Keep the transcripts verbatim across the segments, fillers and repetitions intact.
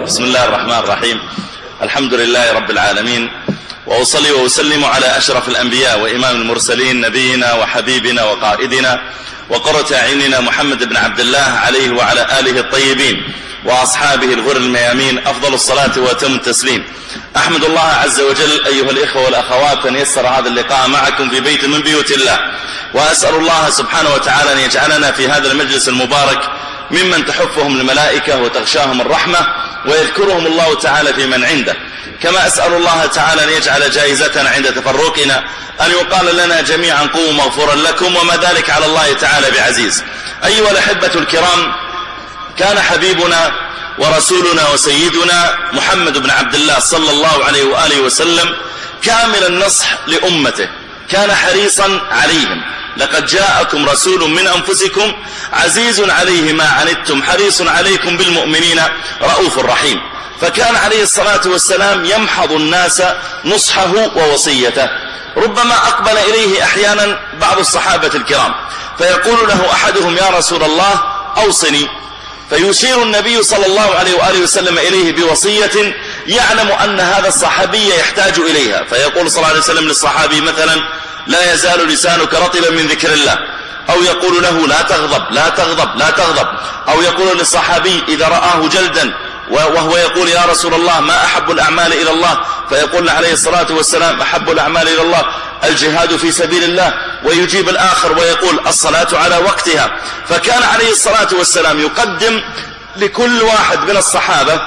بسم الله الرحمن الرحيم. الحمد لله رب العالمين، وأصلي وأسلم على أشرف الأنبياء وإمام المرسلين نبينا وحبيبنا وقائدنا وقرة أعيننا محمد بن عبد الله عليه وعلى آله الطيبين وأصحابه الغر الميامين أفضل الصلاة وأتم التسليم. أحمد الله عز وجل أيها الإخوة والأخوات أن يسر هذا اللقاء معكم في بيت من بيوت الله، وأسأل الله سبحانه وتعالى أن يجعلنا في هذا المجلس المبارك ممن تحفهم الملائكة وتغشاهم الرحمة ويذكرهم الله تعالى في من عنده، كما أسأل الله تعالى أن يجعل جائزتنا عند تفرقنا أن يقال لنا جميعا قوموا مغفورا لكم، وما ذلك على الله تعالى بعزيز. أيها الأحبة الكرام، كان حبيبنا ورسولنا وسيدنا محمد بن عبد الله صلى الله عليه وآله وسلم كامل النصح لأمته، كان حريصا عليهم. لقد جاءكم رسول من أنفسكم عزيز عليه ما عنتم حريص عليكم بالمؤمنين رؤوف رحيم. فكان عليه الصلاة والسلام يمحض الناس نصحه ووصيته. ربما أقبل إليه أحيانا بعض الصحابة الكرام فيقول له أحدهم: يا رسول الله أوصني، فيشير النبي صلى الله عليه وآله وسلم إليه بوصية يعلم أن هذا الصحابي يحتاج إليها، فيقول صلى الله عليه وسلم للصحابي مثلا: لا يزال لسانك رطبا من ذكر الله، أو يقول له: لا تغضب لا تغضب لا تغضب، أو يقول للصحابي إذا رآه جلدا وهو يقول: يا رسول الله ما أحب الأعمال إلى الله، فيقول عليه الصلاة والسلام: أحب الأعمال إلى الله الجهاد في سبيل الله، ويجيب الآخر ويقول: الصلاة على وقتها. فكان عليه الصلاة والسلام يقدم لكل واحد من الصحابة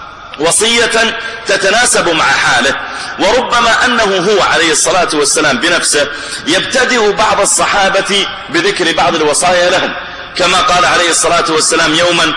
وصية تتناسب مع حاله، وربما أنه هو عليه الصلاة والسلام بنفسه يبتدئ بعض الصحابة بذكر بعض الوصايا لهم، كما قال عليه الصلاة والسلام يوما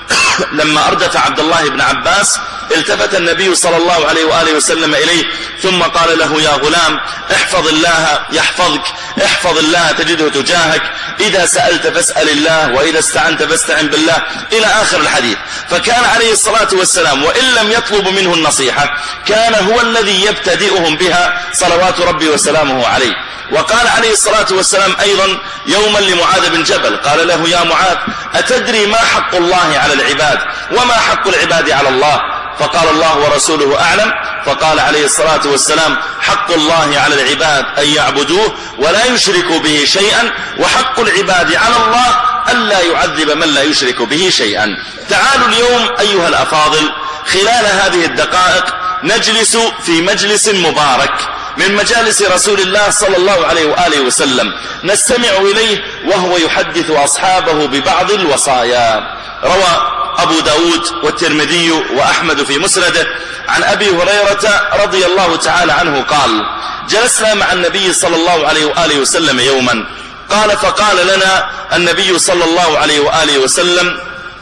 لما أردف عبد الله بن عباس التفت النبي صلى الله عليه وآله وسلم إليه ثم قال له: يا غلام احفظ الله يحفظك، احفظ الله تجده تجاهك، إذا سألت فاسأل الله، وإذا استعنت فاستعن بالله، إلى آخر الحديث. فكان عليه الصلاة والسلام وإن لم يطلب منه النصيحة كان هو الذي يبتدئهم بها صلوات ربي وسلامه عليه. وقال عليه الصلاة والسلام أيضا يوما لمعاذ بن جبل قال له: يا معاذ أتدري ما حق الله على العباد وما حق العباد على الله؟ فقال: الله ورسوله أعلم. فقال عليه الصلاة والسلام: حق الله على العباد أن يعبدوه ولا يشركوا به شيئا، وحق العباد على الله ألا يعذب من لا يشرك به شيئا. تعالوا اليوم أيها الأفاضل خلال هذه الدقائق نجلس في مجلس مبارك من مجالس رسول الله صلى الله عليه وآله وسلم نستمع إليه وهو يحدث أصحابه ببعض الوصايا. روى أبو داود والترمذي وأحمد في مسنده عن أبي هريرة رضي الله تعالى عنه قال: جلسنا مع النبي صلى الله عليه وآله وسلم يوما، قال فقال لنا النبي صلى الله عليه وآله وسلم: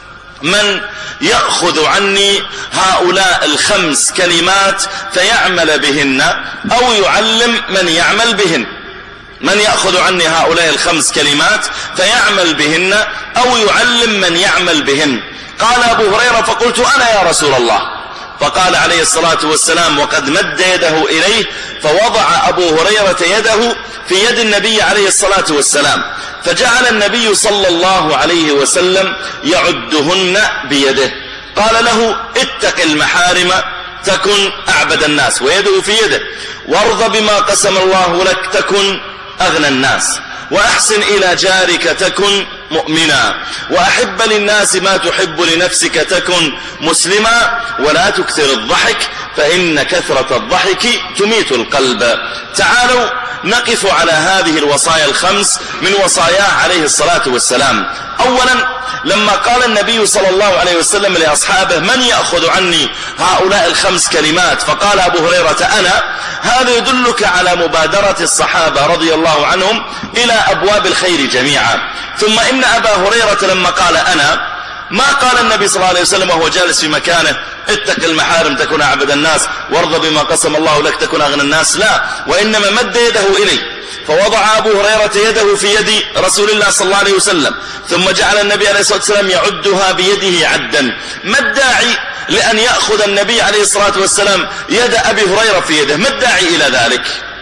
من يأخذ عني هؤلاء الخمس كلمات فيعمل بهن أو يعلم من يعمل بهن؟ من يأخذ عني هؤلاء الخمس كلمات فيعمل بهن أو يعلم من يعمل بهن؟ قال أبو هريرة: فقلت أنا يا رسول الله. فقال عليه الصلاة والسلام وقد مد يده إليه، فوضع أبو هريرة يده في يد النبي عليه الصلاة والسلام، فجعل النبي صلى الله عليه وسلم يعدهن بيده. قال له: اتق المحارم تكن أعبد الناس، ويده في يده، وارض بما قسم الله لك تكن أغنى الناس، وأحسن إلى جارك تكن مؤمنا، وأحب للناس ما تحب لنفسك تكن مسلما، ولا تكثر الضحك فإن كثرة الضحك تميت القلب. تعالوا نقف على هذه الوصايا الخمس من وصاياه عليه الصلاة والسلام. أولا لما قال النبي صلى الله عليه وسلم لأصحابه: من يأخذ عني هؤلاء الخمس كلمات؟ فقال أبو هريرة: أنا. هذا يدلك على مبادرة الصحابة رضي الله عنهم إلى أبواب الخير جميعا. ثم إن أبا هريرة لما قال أنا ما قال النبي صلى الله عليه وسلم وهو جالس في مكانه: اتق المحارم تكون أعبد الناس، وارض بما قسم الله لك تكون أغنى الناس، لا، وإنما مد يده إليه، فوضع أبو هريرة يده في يد رسول الله صلى الله عليه وسلم، ثم جعل النبي عليه الصلاة والسلام يعدها بيده عدا. ما الداعي لأن يأخذ النبي عليه الصلاة والسلام يد أبي هريرة في يده؟ ما الداعي إلى ذلك؟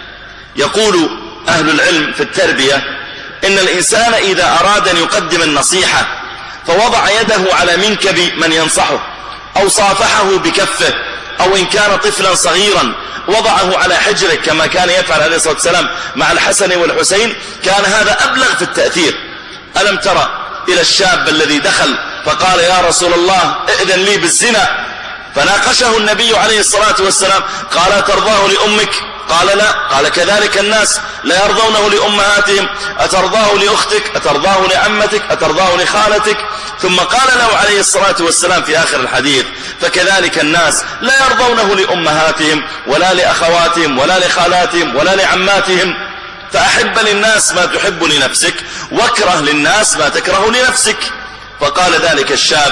يقول أهل العلم في التربية إن الإنسان إذا أراد أن يقدم النصيحة فوضع يده على منكب من ينصحه أو صافحه بكفه، أو إن كان طفلا صغيرا وضعه على حجره كما كان يفعل عليه الصلاة والسلام مع الحسن والحسين، كان هذا أبلغ في التأثير. ألم ترى إلى الشاب الذي دخل فقال يا رسول الله ائذن لي بالزنا، فناقشه النبي عليه الصلاة والسلام قال ترضاه لأمك؟ قال لا. قال كذلك الناس لا يرضونه لأمهاتهم، أترضاه لأختك؟ أترضاه لعمتك؟ أترضاه لخالتك؟ ثم قال له عليه الصلاة والسلام في آخر الحديث فكذلك الناس لا يرضونه لأمهاتهم ولا لأخواتهم ولا لخالاتهم ولا لعماتهم، فأحب للناس ما تحب لنفسك واكره للناس ما تكره لنفسك. فقال ذلك الشاب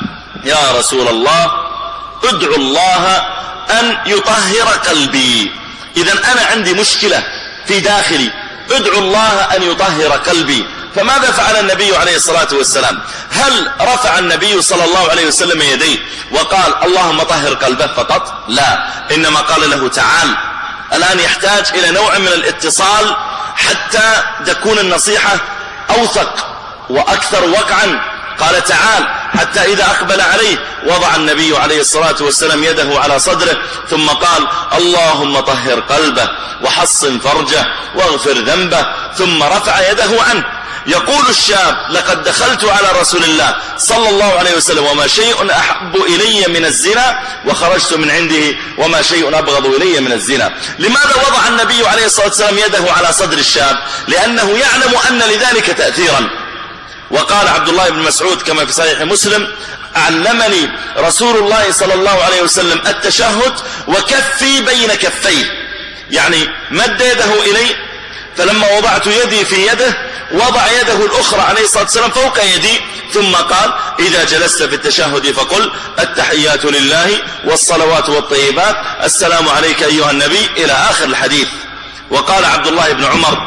يا رسول الله ادعو الله أن يطهر قلبي، إذا أنا عندي مشكلة في داخلي، ادعو الله أن يطهر قلبي. فماذا فعل النبي عليه الصلاة والسلام؟ هل رفع النبي صلى الله عليه وسلم يديه وقال اللهم طهر قلبه فقط؟ لا، إنما قال له تعال. الآن يحتاج إلى نوع من الاتصال حتى تكون النصيحة أوثق وأكثر وقعا. قال تعال، حتى إذا أقبل عليه وضع النبي عليه الصلاة والسلام يده على صدره ثم قال اللهم طهر قلبه وحصن فرجه واغفر ذنبه، ثم رفع يده عنه. يقول الشاب لقد دخلت على رسول الله صلى الله عليه وسلم وما شيء أحب إلي من الزنا، وخرجت من عنده وما شيء أبغض إلي من الزنا. لماذا وضع النبي عليه الصلاة والسلام يده على صدر الشاب؟ لأنه يعلم أن لذلك تأثيرا. وقال عبد الله بن مسعود كما في صحيح مسلم علمني رسول الله صلى الله عليه وسلم التشهد وكفي بين كفيه، يعني مد يده إلي، فلما وضعت يدي في يده وضع يده الأخرى عليه الصلاة والسلام فوق يدي، ثم قال إذا جلست في التشهد فقل التحيات لله والصلوات والطيبات السلام عليك أيها النبي إلى آخر الحديث. وقال عبد الله بن عمر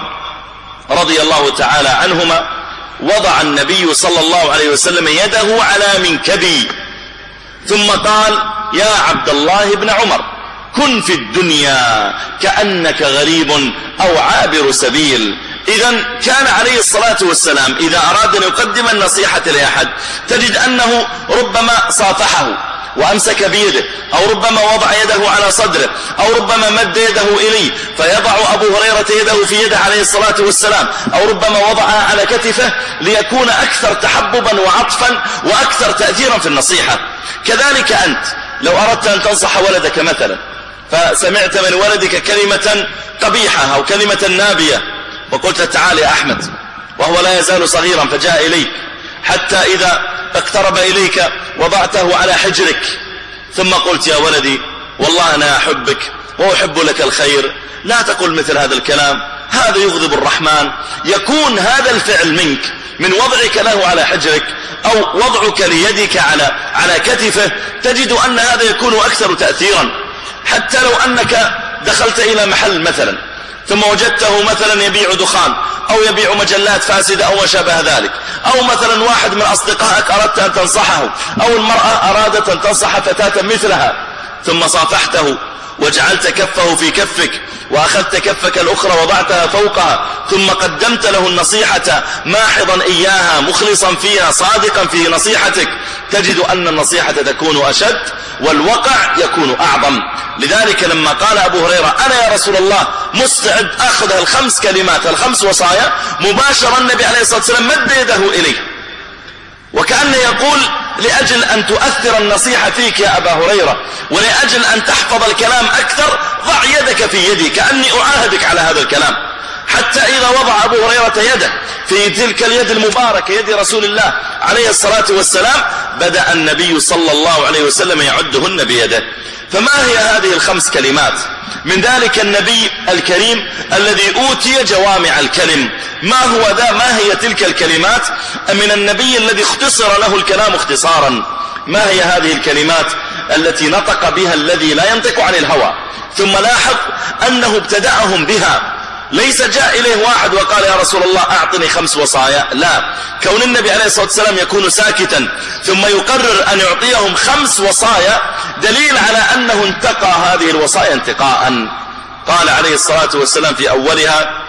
رضي الله تعالى عنهما وضع النبي صلى الله عليه وسلم يده على منكبي ثم قال يا عبد الله بن عمر كن في الدنيا كأنك غريب أو عابر سبيل. إذا كان عليه الصلاة والسلام إذا أراد أن يقدم النصيحة لأحد تجد أنه ربما صافحه وأمسك بيده، أو ربما وضع يده على صدره، أو ربما مد يده إليه فيضع أبو هريرة يده في يده عليه الصلاة والسلام، أو ربما وضعها على كتفه ليكون أكثر تحببا وعطفا وأكثر تأثيرا في النصيحة. كذلك أنت لو أردت أن تنصح ولدك مثلا فسمعت من ولدك كلمة قبيحة أو كلمة نابية وقلت تعال يا أحمد، وهو لا يزال صغيرا فجاء إليك، حتى إذا اقترب إليك وضعته على حجرك ثم قلت يا ولدي والله أنا أحبك وأحب لك الخير، لا تقل مثل هذا الكلام، هذا يغضب الرحمن. يكون هذا الفعل منك من وضعك له على حجرك أو وضعك ليدك على على كتفه، تجد أن هذا يكون أكثر تأثيرا. حتى لو أنك دخلت إلى محل مثلا ثم وجدته مثلا يبيع دخان أو يبيع مجلات فاسدة أو ما شابه ذلك، أو مثلا واحد من أصدقائك أردت أن تنصحه، أو المرأة أرادت أن تنصح فتاة مثلها، ثم صافحته وجعلت كفه في كفك وأخذت كفك الأخرى وضعتها فوقها ثم قدمت له النصيحة ماحضا إياها مخلصا فيها صادقا في نصيحتك، تجد أن النصيحة تكون أشد والوقع يكون أعظم. لذلك لما قال أبو هريرة أنا يا رسول الله مستعد أخذ الخمس كلمات الخمس وصايا، مباشرا النبي عليه الصلاة والسلام مد يده إليه وكأنه يقول لأجل أن تؤثر النصيحة فيك يا أبا هريرة ولأجل أن تحفظ الكلام أكثر ضع يدك في يدي كأني أعاهدك على هذا الكلام. حتى إذا وضع أبو هريرة يده في تلك اليد المباركة يد رسول الله عليه الصلاة والسلام بدأ النبي صلى الله عليه وسلم يعدهن بيده. فما هي هذه الخمس كلمات؟ من ذلك النبي الكريم الذي أوتي جوامع الكلم، ما هو ذا ما هي تلك الكلمات من النبي الذي اختصر له الكلام اختصارا؟ ما هي هذه الكلمات التي نطق بها الذي لا ينطق عن الهوى؟ ثم لاحظ أنه ابتدأهم بها، ليس جاء إليه واحد وقال يا رسول الله أعطني خمس وصايا، لا، كون النبي عليه الصلاة والسلام يكون ساكتا ثم يقرر أن يعطيهم خمس وصايا دليل على أنه انتقى هذه الوصايا انتقاء. قال عليه الصلاة والسلام في أولها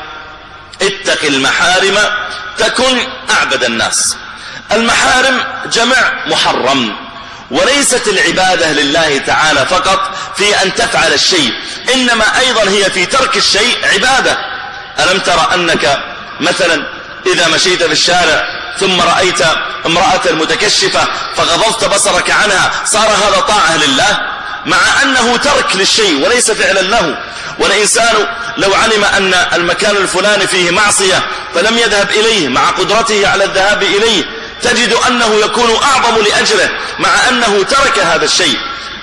اتق المحارم تكن أعبد الناس. المحارم جمع محرم، وليست العبادة لله تعالى فقط في أن تفعل الشيء، إنما أيضا هي في ترك الشيء عبادة. ألم ترى أنك مثلا إذا مشيت في الشارع ثم رأيت امرأة متكشفة فغضضت بصرك عنها، صار هذا طاعة لله مع أنه ترك للشيء وليس فعلا له. والإنسان لو علم أن المكان الفلاني فيه معصية فلم يذهب إليه مع قدرته على الذهاب إليه، تجد أنه يكون أعظم لأجره مع أنه ترك هذا الشيء.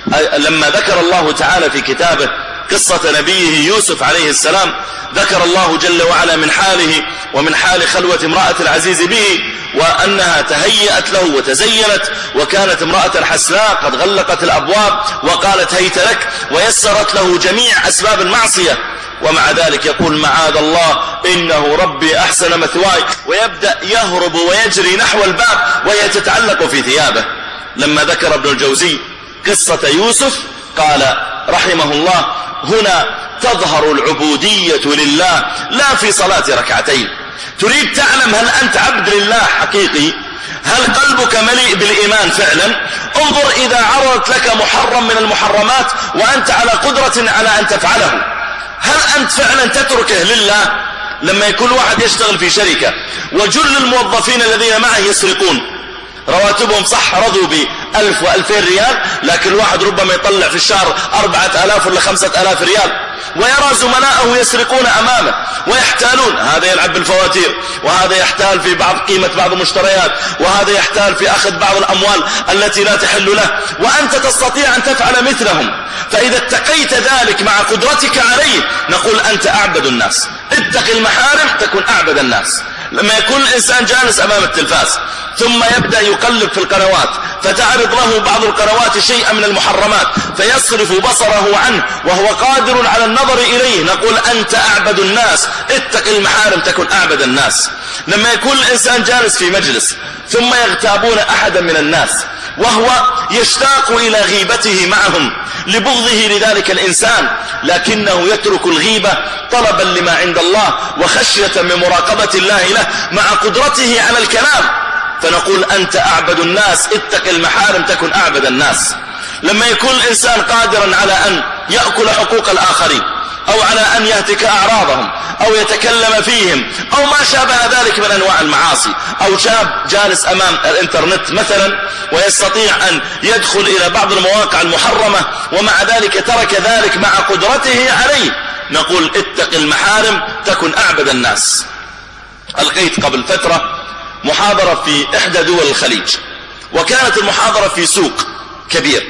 لما ذكر الله تعالى في كتابه قصة نبيه يوسف عليه السلام، ذكر الله جل وعلا من حاله ومن حال خلوة امرأة العزيز به، وأنها تهيأت له وتزينت، وكانت امرأة حسناء قد غلقت الأبواب وقالت هيت لك، ويسرت له جميع أسباب المعصية، ومع ذلك يقول معاذ الله إنه ربي أحسن مثواي، ويبدأ يهرب ويجري نحو الباب وهي تتعلق في ثيابه. لما ذكر ابن الجوزي قصة يوسف قال رحمه الله هنا تظهر العبودية لله لا في صلاة ركعتين. تريد تعلم هل أنت عبد لله حقيقي؟ هل قلبك مليء بالإيمان فعلا؟ انظر إذا عرضت لك محرم من المحرمات وأنت على قدرة على أن تفعله، هل أنت فعلا تتركه لله؟ لما يكون واحد يشتغل في شركة وجل الموظفين الذين معه يسرقون، رواتبهم صح رضوا بألف وألفين ريال، لكن الواحد ربما يطلع في الشهر أربعة آلاف ولا خمسة آلاف ريال، ويرى زملائه يسرقون أمامه ويحتالون، هذا يلعب بالفواتير، وهذا يحتال في بعض قيمة بعض المشتريات، وهذا يحتال في أخذ بعض الأموال التي لا تحل له، وأنت تستطيع أن تفعل مثلهم. فإذا اتقيت ذلك مع قدرتك عليه نقول أنت أعبد الناس. اتق المحارم تكون أعبد الناس. لما يكون الإنسان جالس أمام التلفاز ثم يبدأ يقلب في القنوات فتعرض له بعض القنوات شيئا من المحرمات فيصرف بصره عنه وهو قادر على النظر إليه، نقول أنت أعبد الناس. اتق المحارم تكن أعبد الناس. لما يكون الإنسان جالس في مجلس ثم يغتابون أحدا من الناس وهو يشتاق إلى غيبته معهم لبغضه لذلك الإنسان، لكنه يترك الغيبة طلبا لما عند الله وخشية من مراقبة الله له مع قدرته على الكلام، فنقول أنت أعبد الناس. اتق المحارم تكن أعبد الناس. لما يكون الإنسان قادرا على أن يأكل حقوق الآخرين أو على أن يهتك أعراضهم أو يتكلم فيهم أو ما شابه ذلك من أنواع المعاصي، أو شاب جالس أمام الإنترنت مثلا ويستطيع أن يدخل إلى بعض المواقع المحرمة ومع ذلك ترك ذلك مع قدرته عليه، نقول اتق المحارم تكن أعبد الناس. ألقيت قبل فترة محاضرة في إحدى دول الخليج، وكانت المحاضرة في سوق كبير،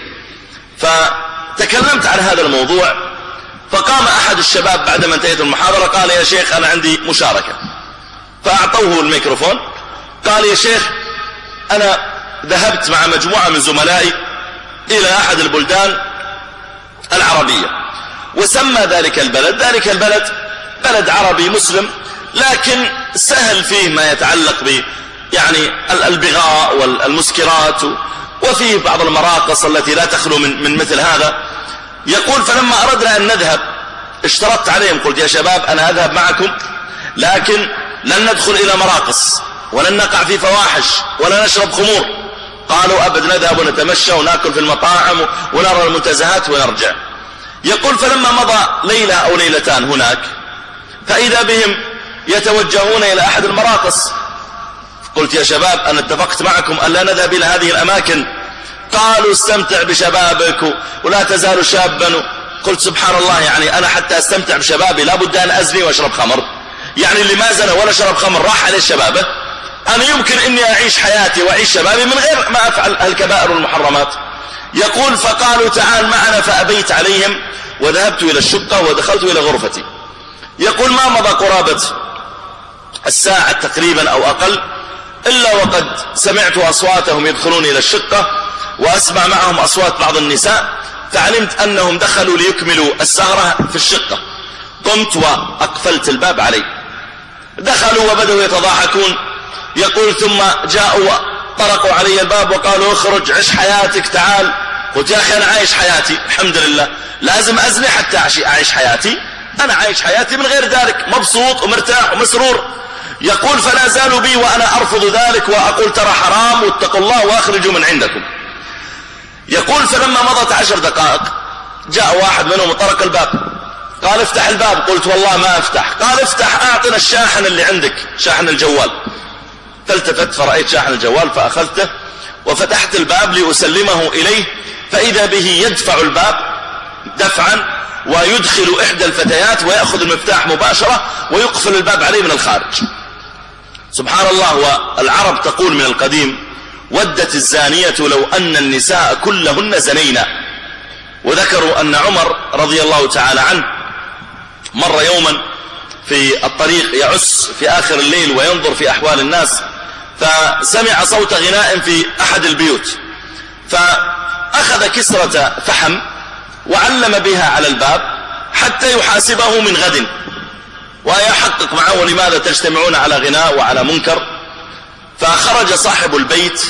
فتكلمت عن هذا الموضوع، فقام أحد الشباب بعدما انتهت المحاضرة قال يا شيخ أنا عندي مشاركة، فأعطوه الميكروفون. قال يا شيخ أنا ذهبت مع مجموعة من زملائي إلى أحد البلدان العربية، وسمى ذلك البلد ذلك البلد بلد عربي مسلم، لكن سهل فيه ما يتعلق ب يعني البغاء والمسكرات، وفيه بعض المراقص التي لا تخلو من, من مثل هذا. يقول فلما أردنا أن نذهب اشترطت عليهم، قلت يا شباب أنا أذهب معكم لكن لن ندخل إلى مراقص ولن نقع في فواحش ولا نشرب خمور. قالوا أبد، نذهب ونتمشى ونأكل في المطاعم ونرى المنتزهات ونرجع. يقول فلما مضى ليلة أو ليلتان هناك فإذا بهم يتوجهون إلى أحد المراقص. قلت يا شباب أنا اتفقت معكم أن لا نذهب إلى هذه الأماكن. قالوا استمتع بشبابك ولا تزال شابا. قلت سبحان الله، يعني أنا حتى استمتع بشبابي لابد أن أزني وأشرب خمر؟ يعني اللي ما زنى ولا شرب خمر راح عليه شبابه؟ أنا يمكن أني أعيش حياتي وأعيش شبابي من غير ما أفعل الكبائر والمحرمات. يقول فقالوا تعال معنا، فأبيت عليهم وذهبت إلى الشقة ودخلت إلى غرفتي. يقول ما مضى قرابة الساعة تقريبا أو أقل إلا وقد سمعت أصواتهم يدخلون إلى الشقة وأسمع معهم أصوات بعض النساء، فعلمت أنهم دخلوا ليكملوا السهرة في الشقة. قمت وأقفلت الباب علي. دخلوا وبدأوا يتضاحكون. يقول ثم جاءوا طرقوا علي الباب وقالوا اخرج عش حياتك تعال. قلت يا أخي أنا عايش حياتي الحمد لله، لازم أزني حتى أعيش حياتي؟ أنا عايش حياتي من غير ذلك مبسوط ومرتاح ومسرور. يقول فلا زالوا بي وأنا أرفض ذلك وأقول ترى حرام واتقوا الله وأخرجوا من عندكم. يقول فلما مضت عشر دقائق جاء واحد منهم وطرق الباب، قال افتح الباب. قلت والله ما افتح. قال افتح، اعطنا الشاحن اللي عندك، شاحن الجوال. فالتفت فرأيت شاحن الجوال فأخذته وفتحت الباب لأسلمه إليه، فإذا به يدفع الباب دفعا ويدخل إحدى الفتيات ويأخذ المفتاح مباشرة ويقفل الباب عليه من الخارج. سبحان الله. والعرب تقول من القديم: ودت الزانية لو أن النساء كلهن زنينا. وذكروا أن عمر رضي الله تعالى عنه مر يوما في الطريق يعس في آخر الليل وينظر في أحوال الناس، فسمع صوت غناء في أحد البيوت، فأخذ كسرة فحم وعلم بها على الباب حتى يحاسبه من غد ويحقق معه لماذا تجتمعون على غناء وعلى منكر. فخرج صاحب البيت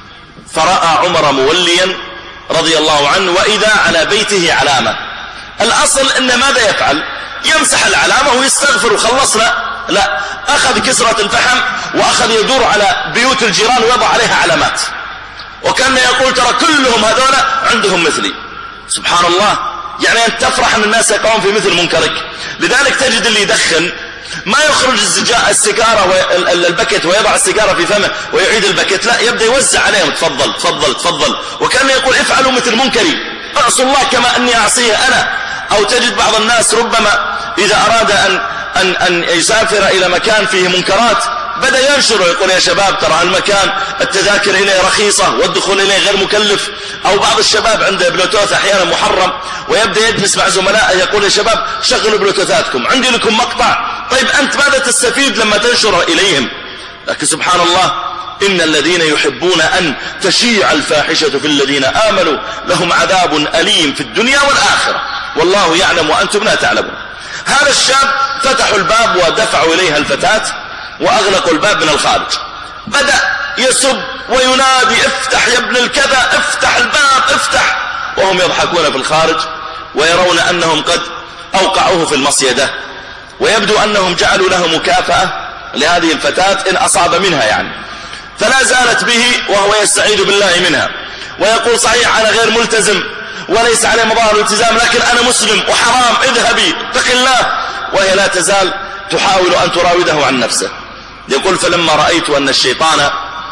فرأى عمر موليا رضي الله عنه وإذا على بيته علامة. الأصل إن ماذا يفعل؟ يمسح العلامة ويستغفر وخلصنا. لا، أخذ كسرة الفحم وأخذ يدور على بيوت الجيران ويضع عليها علامات، وكان يقول ترى كلهم هذول عندهم مثلي. سبحان الله. يعني أنت تفرح أن الناس يقعون في مثل منكرك. لذلك تجد اللي يدخن ما يخرج السيجارة والبكت ويضع السيجارة في فمه ويعيد البكت، لا، يبدأ يوزع عليهم: تفضل تفضل تفضل. وكان يقول افعلوا مثل منكري، اعصوا الله كما أني أعصيه أنا. أو تجد بعض الناس ربما إذا أراد أن, أن, أن يسافر إلى مكان فيه منكرات بدأ ينشره، يقول يا شباب ترى المكان التذاكر إليه رخيصة والدخول إليه غير مكلف. أو بعض الشباب عنده بلوتوث أحيانا محرم ويبدأ يجلس مع زملائه يقول يا شباب شغلوا بلوتوثاتكم، عندي لكم مقطع. طيب أنت ماذا تستفيد لما تنشره إليهم؟ لكن سبحان الله، إن الذين يحبون أن تشيع الفاحشة في الذين آمنوا لهم عذاب أليم في الدنيا والآخرة والله يعلم وأنتم لا تعلمون. هذا الشاب فتحوا الباب ودفعوا إليها الفتاة وأغلقوا الباب من الخارج. بدأ يسب وينادي: افتح يا ابن الكذا، افتح الباب افتح، وهم يضحكون في الخارج ويرون أنهم قد أوقعوه في المصيدة. ويبدو أنهم جعلوا له مكافأة لهذه الفتاة إن أصاب منها يعني. فلا زالت به وهو يستعيذ بالله منها ويقول صحيح أنا غير ملتزم وليس عليه مظاهر الالتزام، لكن أنا مسلم وحرام، اذهبي اتق الله. وهي لا تزال تحاول أن تراوده عن نفسه. يقول فلما رأيت أن الشيطان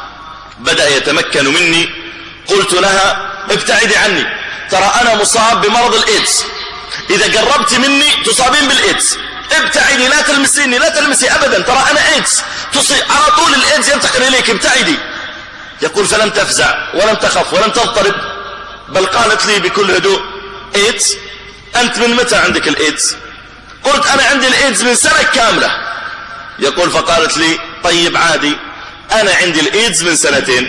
بدأ يتمكن مني قلت لها: ابتعدي عني، ترى أنا مصاب بمرض الإيدز، إذا قربت مني تصابين بالإيدز، ابتعدي، لا تلمسيني لا تلمسي أبدا، ترى أنا إيدز، تصيب على طول الإيدز ينتقل إليك، ابتعدي. يقول فلم تفزع ولم تخف ولم تضطرب، بل قالت لي بكل هدوء: إيدز؟ أنت من متى عندك الإيدز؟ قلت أنا عندي الإيدز من سنة كاملة. يقول فقالت لي: طيب عادي، أنا عندي الإيدز من سنتين.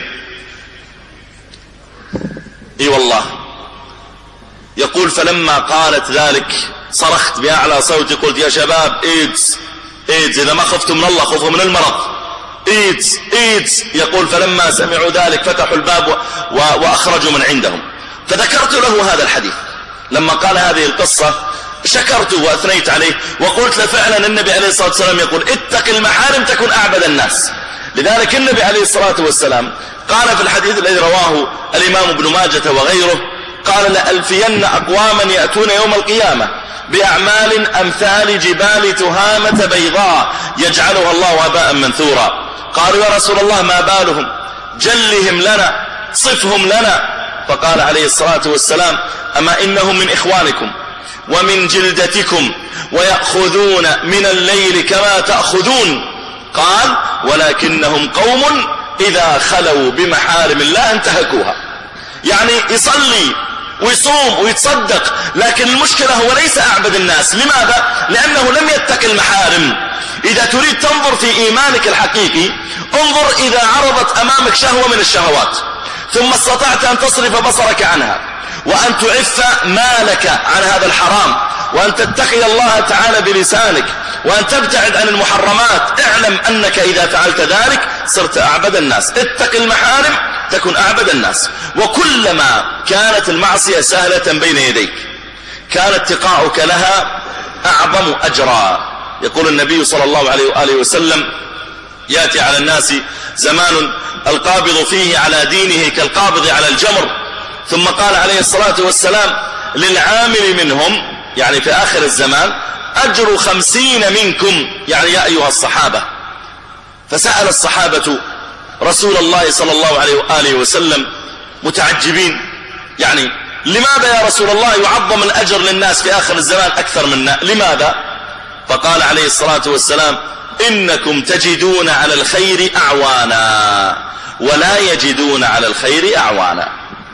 اي والله. يقول فلما قالت ذلك صرخت بأعلى صوتي قلت: يا شباب إيدز إيدز، إذا ما خفتم من الله خوفوا من المرض، إيدز إيدز. يقول فلما سمعوا ذلك فتحوا الباب و... و... وأخرجوا من عندهم. فذكرت له هذا الحديث لما قال هذه القصة، شكرته وأثنيت عليه وقلت له فعلا النبي عليه الصلاة والسلام يقول: اتق المحارم تكن أعبد الناس. لذلك النبي عليه الصلاة والسلام قال في الحديث الذي رواه الإمام ابن ماجة وغيره، قال: لألفين أقواما يأتون يوم القيامة بأعمال أمثال جبال تهامة بيضاء يجعلها الله هباء منثورا. قالوا: يا رسول الله ما بالهم؟ جلهم لنا، صفهم لنا. فقال عليه الصلاة والسلام: أما إنهم من إخوانكم ومن جلدتكم ويأخذون من الليل كما تأخذون. قال: ولكنهم قوم إذا خلوا بمحارم الله انتهكوها. يعني يصلي ويصوم ويتصدق، لكن المشكلة هو ليس أعبد الناس. لماذا؟ لأنه لم يتق المحارم. إذا تريد تنظر في إيمانك الحقيقي انظر إذا عرضت أمامك شهوة من الشهوات ثم استطعت أن تصرف بصرك عنها وأن تعف مالك عن هذا الحرام وأن تتقي الله تعالى بلسانك وأن تبتعد عن المحرمات، اعلم أنك إذا فعلت ذلك صرت أعبد الناس. اتق المحارم تكن أعبد الناس. وكلما كانت المعصية سهلة بين يديك كان اتقاؤك لها أعظم أجرا. يقول النبي صلى الله عليه وآله وسلم: يأتي على الناس زمان القابض فيه على دينه كالقابض على الجمر، ثم قال عليه الصلاة والسلام للعامل منهم يعني في آخر الزمان أجر خمسين منكم يعني يا أيها الصحابة. فسأل الصحابة رسول الله صلى الله عليه وآله وسلم متعجبين يعني لماذا يا رسول الله يعظم الأجر للناس في آخر الزمان أكثر منا لماذا؟ فقال عليه الصلاة والسلام إنكم تجدون على الخير أعوانا ولا يجدون على الخير أعوانا.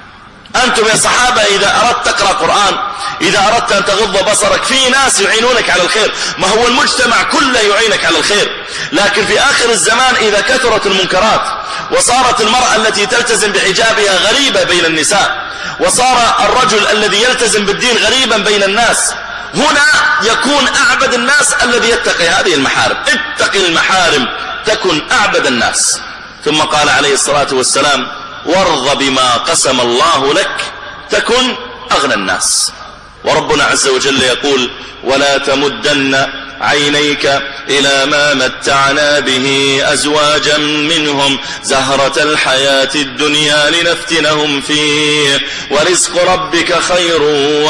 أنتم يا صحابة إذا أردت تقرأ قرآن إذا أردت أن تغض بصرك في ناس يعينونك على الخير ما هو المجتمع كله يعينك على الخير لكن في آخر الزمان إذا كثرت المنكرات وصارت المرأة التي تلتزم بحجابها غريبة بين النساء وصار الرجل الذي يلتزم بالدين غريبا بين الناس هنا يكون أعبد الناس الذي يتقي هذه المحارم. اتق المحارم تكن أعبد الناس. ثم قال عليه الصلاة والسلام وارض بما قسم الله لك تكن أغنى الناس. وربنا عز وجل يقول ولا تمدن عينيك إلى ما متعنا به أزواجا منهم زهرة الحياة الدنيا لنفتنهم فيه ورزق ربك خير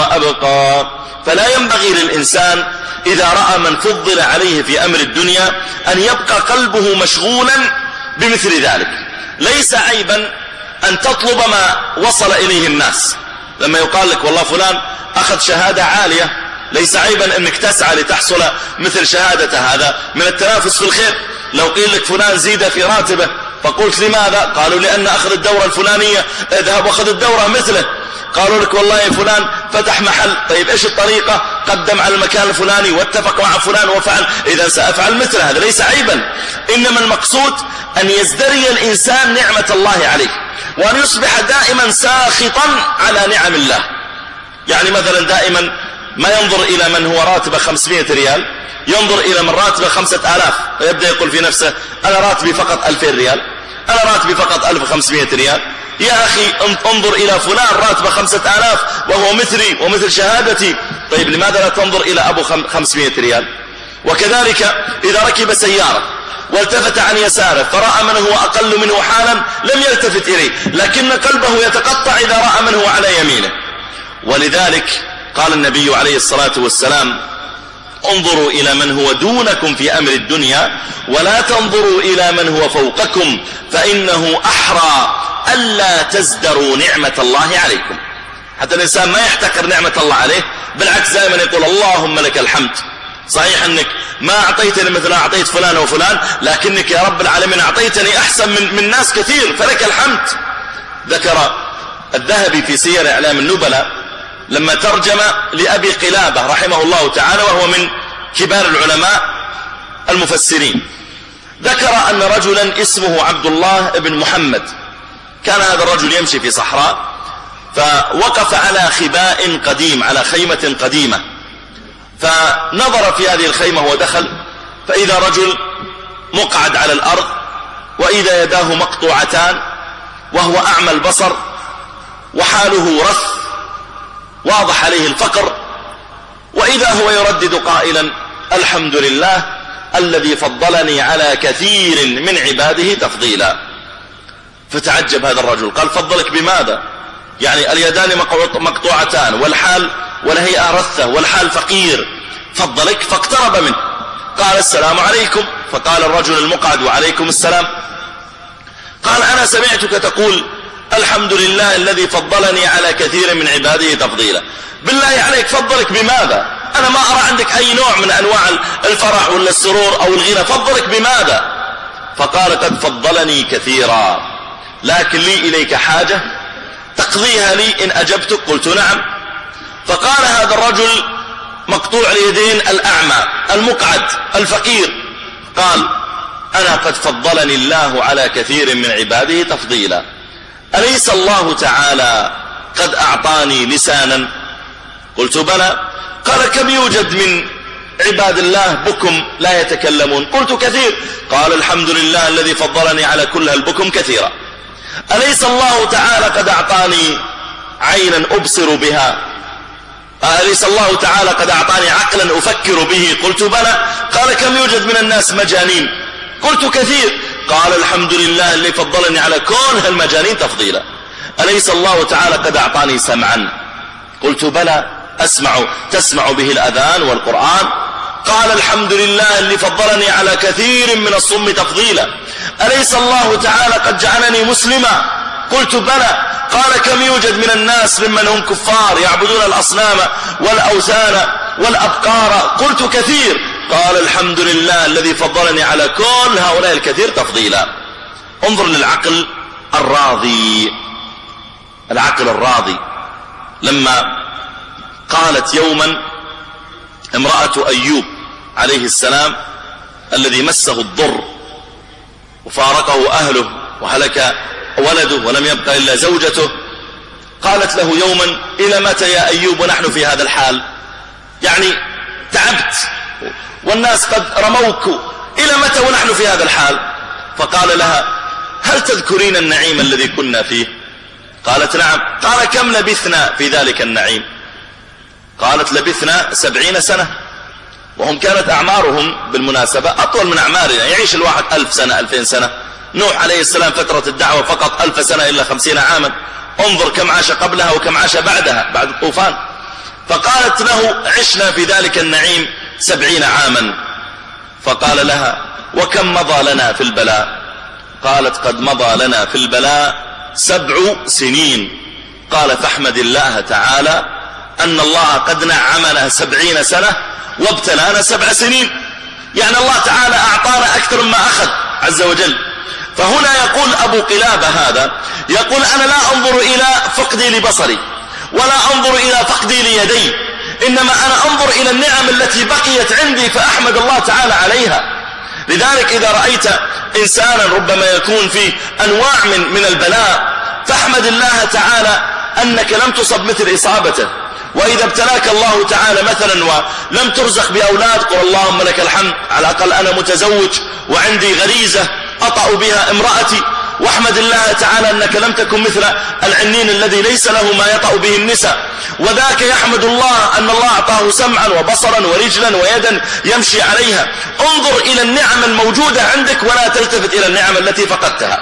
وأبقى. فلا ينبغي للإنسان إذا رأى من فضل عليه في أمر الدنيا أن يبقى قلبه مشغولا بمثل ذلك. ليس عيبا أن تطلب ما وصل إليه الناس. لما يقال لك والله فلان أخذ شهادة عالية ليس عيبا أنك تسعى لتحصل مثل شهادة هذا من التنافس في الخير. لو قيل لك فلان زيد في راتبه فقلت لماذا؟ قالوا لأن أخذ الدورة الفلانية اذهب واخذ الدورة مثله. قالوا لك والله فلان فتح محل طيب إيش الطريقة؟ قدم على المكان الفلاني واتفق مع فلان وفعل إذا سأفعل مثله. هذا ليس عيبا إنما المقصود أن يزدري الإنسان نعمة الله عليه وأن يصبح دائما ساخطا على نعم الله. يعني مثلا دائما ما ينظر إلى من هو راتبه خمسمائة ريال ينظر إلى من راتبه خمسة آلاف ويبدأ يقول في نفسه أنا راتبي فقط ألفين ريال أنا راتبي فقط ألف وخمسمائة ريال. يا أخي انظر إلى فلان راتبه خمسة آلاف وهو مثلي ومثل شهادتي. طيب لماذا لا تنظر إلى أبو خمسمائة ريال؟ وكذلك إذا ركب سيارة والتفت عن يساره فرأى من هو أقل منه حالا لم يلتفت إليه لكن قلبه يتقطع إذا رأى من هو على يمينه. ولذلك قال النبي عليه الصلاة والسلام انظروا إلى من هو دونكم في أمر الدنيا ولا تنظروا إلى من هو فوقكم فإنه أحرى ألا تزدروا نعمة الله عليكم. حتى الإنسان ما يحتقر نعمة الله عليه بالعكس دائما يقول اللهم لك الحمد. صحيح أنك ما أعطيتني مثل أعطيت فلان وفلان لكنك يا رب العالمين أعطيتني أحسن من, من ناس كثير فلك الحمد. ذكر الذهبي في سير إعلام النبلاء لما ترجم لأبي قلابة رحمه الله تعالى وهو من كبار العلماء المفسرين ذكر أن رجلا اسمه عبد الله بن محمد كان هذا الرجل يمشي في صحراء فوقف على خباء قديم على خيمة قديمة فنظر في هذه الخيمة ودخل فإذا رجل مقعد على الأرض وإذا يداه مقطوعتان وهو أعمى البصر وحاله رث واضح عليه الفقر وإذا هو يردد قائلا الحمد لله الذي فضلني على كثير من عباده تفضيلا. فتعجب هذا الرجل قال فضلك بماذا؟ يعني اليدان مقطوعتان والحال والهيئة رثة والحال فقير فضلك. فاقترب منه قال السلام عليكم فقال الرجل المقعد وعليكم السلام. قال أنا سمعتك تقول الحمد لله الذي فضلني على كثير من عباده تفضيلا. بالله عليك فضلك بماذا؟ أنا ما أرى عندك أي نوع من أنواع الفرح ولا السرور أو الغنى فضلك بماذا؟ فقال قد فضلني كثيرا لكن لي إليك حاجة تقضيها لي إن أجبتك؟ قلت نعم. فقال هذا الرجل مقطوع اليدين الأعمى المقعد الفقير قال أنا قد فضلني الله على كثير من عباده تفضيلا. أليس الله تعالى قد أعطاني لسانا؟ قلت بلى. قال كم يوجد من عباد الله بكم لا يتكلمون؟ قلت كثير. قال الحمد لله الذي فضلني على كل البكم كثيرا. أليس الله تعالى قد أعطاني عينا أبصر بها؟ أليس الله تعالى قد أعطاني عقلا أفكر به؟ قلت بلى. قال كم يوجد من الناس مجانين؟ قلت كثير. قال الحمد لله الذي فضلني على كل هالمجانين تفضيلا. أليس الله تعالى قد أعطاني سمعا؟ قلت بلى أسمع، تسمع به الأذان والقرآن. قال الحمد لله اللي فضلني على كثير من الصم تفضيلا. أليس الله تعالى قد جعلني مسلما؟ قلت بلى. قال كم يوجد من الناس ممن هم كفار يعبدون الأصنام والأوثان والأبقار؟ قلت كثير. قال الحمد لله الذي فضلني على كل هؤلاء الكثير تفضيلا. انظر للعقل الراضي، العقل الراضي لما قالت يوما امرأة أيوب عليه السلام الذي مسه الضر وفارقه أهله وهلك ولده ولم يبقى إلا زوجته، قالت له يوما إلى متى يا أيوب ونحن في هذا الحال؟ يعني تعبت والناس قد رموك، إلى متى ونحن في هذا الحال؟ فقال لها هل تذكرين النعيم الذي كنا فيه؟ قالت نعم. قال كم لبثنا في ذلك النعيم؟ قالت لبثنا سبعين سنة. وهم كانت أعمارهم بالمناسبة أطول من أعمارنا، يعيش الواحد ألف سنة ألفين سنة. نوح عليه السلام فترة الدعوة فقط ألف سنة إلا خمسين عاما، انظر كم عاش قبلها وكم عاش بعدها بعد الطوفان. فقالت له عشنا في ذلك النعيم سبعين عاما. فقال لها وكم مضى لنا في البلاء؟ قالت قد مضى لنا في البلاء سبع سنين. قال فاحمد الله تعالى أن الله قد نعمنا سبعين سنة وابتلانا سبع سنين، يعني الله تعالى أعطانا أكثر مما أخذ عز وجل. فهنا يقول أبو قلابة هذا، يقول أنا لا أنظر إلى فقدي لبصري ولا أنظر إلى فقدي ليدي، إنما أنا أنظر إلى النعم التي بقيت عندي فأحمد الله تعالى عليها. لذلك إذا رأيت إنسانا ربما يكون في أنواع من, من البلاء فاحمد الله تعالى أنك لم تصب مثل إصابته. وإذا ابتلاك الله تعالى مثلا ولم ترزق بأولاد قل اللهم لك الحمد، على الأقل أنا متزوج وعندي غريزة أطأ بها امرأتي، واحمد الله تعالى أنك لم تكن مثل العنين الذي ليس له ما يطأ به النساء. وذاك يحمد الله أن الله أعطاه سمعا وبصرا ورجلا ويدا يمشي عليها. انظر إلى النعم الموجودة عندك ولا تلتفت إلى النعم التي فقدتها.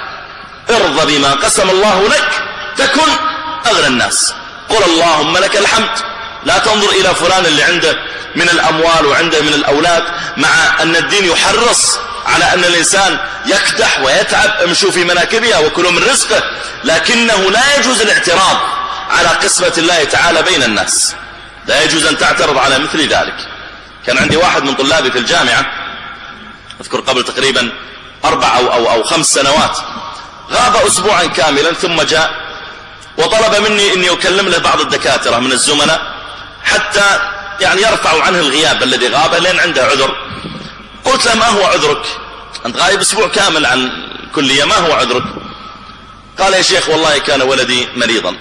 ارضى بما قسم الله لك تكن أغنى الناس. قل اللهم لك الحمد. لا تنظر إلى فلان اللي عنده من الأموال وعنده من الأولاد، مع أن الدين يحرص على أن الإنسان يكدح ويتعب، امشوا في مناكبها وكلوا من رزقه، لكنه لا يجوز الاعتراض على قسمة الله تعالى بين الناس. لا يجوز أن تعترض على مثل ذلك. كان عندي واحد من طلابي في الجامعة أذكر قبل تقريبا أربع أو, أو, أو خمس سنوات، غاب أسبوعا كاملا ثم جاء وطلب مني أني أكلم له بعض الدكاترة من الزملاء حتى يعني يرفعوا عنه الغياب الذي غاب لأن عنده عذر. قلت له ما هو عذرك؟ أنت غايب أسبوع كامل عن كلية، ما هو عذرك؟ قال يا شيخ والله كان ولدي مريضا.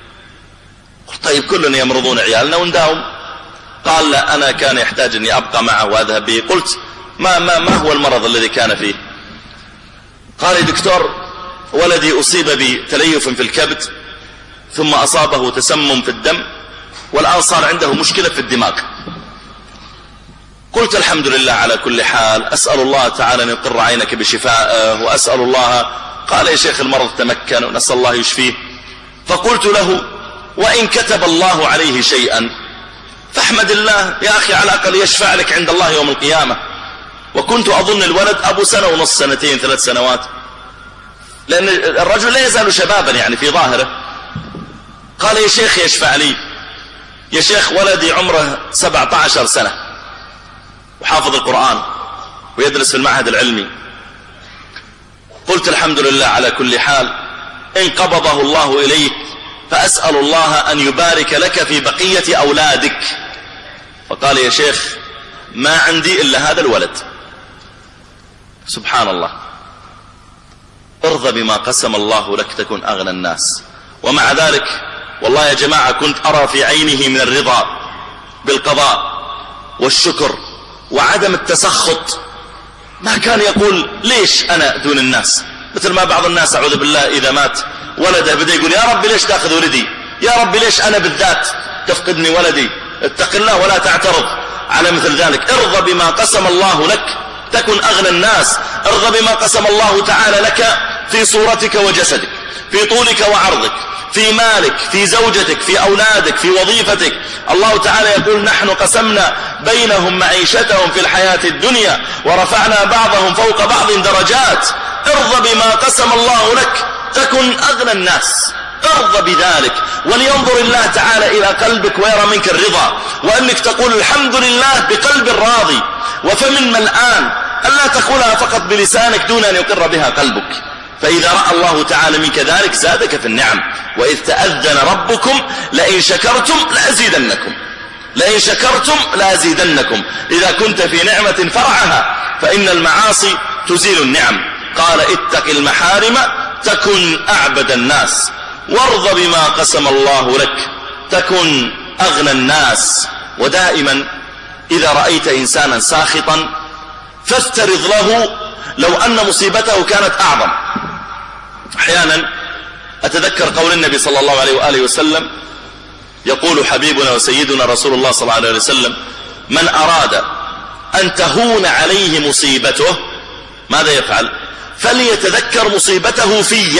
قلت طيب كلنا يمرضون عيالنا ونداوم. قال لا أنا كان يحتاج أني أبقى معه وأذهب به. قلت ما, ما, ما هو المرض الذي كان فيه؟ قال يا دكتور ولدي أصيب بتليف في الكبد ثم أصابه تسمم في الدم والآن صار عنده مشكلة في الدماغ. قلت الحمد لله على كل حال، أسأل الله تعالى أن يقر عينك بشفائه وأسأل الله. قال يا شيخ المرض تمكن ونسأل الله يشفيه. فقلت له وإن كتب الله عليه شيئا فاحمد الله يا أخي، على الأقل يشفع لك عند الله يوم القيامة. وكنت أظن الولد أبو سنة ونص سنتين ثلاث سنوات، لأن الرجل لا يزال شبابا يعني في ظاهره. قال يا شيخ يشفع لي. يا شيخ ولدي عمره سبعة عشر سنة وحافظ القرآن ويدرس في المعهد العلمي. قلت الحمد لله على كل حال، إن قبضه الله إليك فأسأل الله أن يبارك لك في بقية أولادك. فقال يا شيخ ما عندي إلا هذا الولد. سبحان الله. ارضى بما قسم الله لك تكن أغنى الناس. ومع ذلك والله يا جماعة كنت أرى في عينه من الرضا بالقضاء والشكر وعدم التسخط. ما كان يقول ليش أنا دون الناس، مثل ما بعض الناس أعوذ بالله إذا مات ولده بدأ يقول يا رب ليش تأخذ ولدي، يا رب ليش أنا بالذات تفقدني ولدي. اتق الله ولا تعترض على مثل ذلك. ارضى بما قسم الله لك تكن أغنى الناس. ارضى بما قسم الله تعالى لك في صورتك وجسدك، في طولك وعرضك، في مالك، في زوجتك، في أولادك، في وظيفتك. الله تعالى يقول نحن قسمنا بينهم معيشتهم في الحياة الدنيا ورفعنا بعضهم فوق بعض درجات. ارضى بما قسم الله لك تكن أغنى الناس، ارضى بذلك، ولينظر الله تعالى إلى قلبك ويرى منك الرضا، وأنك تقول الحمد لله بقلب راضي وفم ملآن، ألا تقولها فقط بلسانك دون أن يقر بها قلبك. فإذا رأى الله تعالى منك ذلك زادك في النعم. وإذ تأذن ربكم لئن شكرتم لأزيدنكم، لئن شكرتم لأزيدنكم. إذا كنت في نعمة فرعها، فإن المعاصي تزيل النعم. قال اتق المحارم تكن أعبد الناس، وارض بما قسم الله لك تكن أغنى الناس. ودائما إذا رأيت إنسانا ساخطا فافترض له لو أن مصيبته كانت أعظم. أحيانا أتذكر قول النبي صلى الله عليه وآله وسلم، يقول حبيبنا وسيدنا رسول الله صلى الله عليه وسلم: من أراد أن تهون عليه مصيبته ماذا يفعل؟ فليتذكر مصيبته في.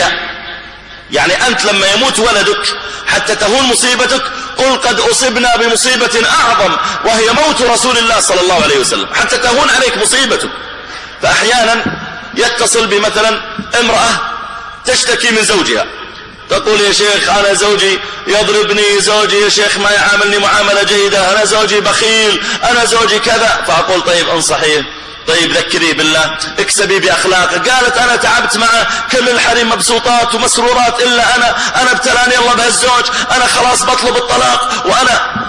يعني أنت لما يموت ولدك حتى تهون مصيبتك قل قد أصبنا بمصيبة أعظم وهي موت رسول الله صلى الله عليه وسلم، حتى تهون عليك مصيبتك. فأحيانا يتصل بمثلا امرأة تشتكي من زوجها، تقول يا شيخ أنا زوجي يضربني، زوجي يا شيخ ما يعاملني معاملة جيدة، أنا زوجي بخيل، أنا زوجي كذا. فأقول طيب انصحيه، طيب ذكري بالله، اكسبي بأخلاقك. قالت أنا تعبت معه، كل الحريم مبسوطات ومسرورات إلا أنا، أنا ابتلاني الله بهالزوج، أنا خلاص بطلب الطلاق وأنا.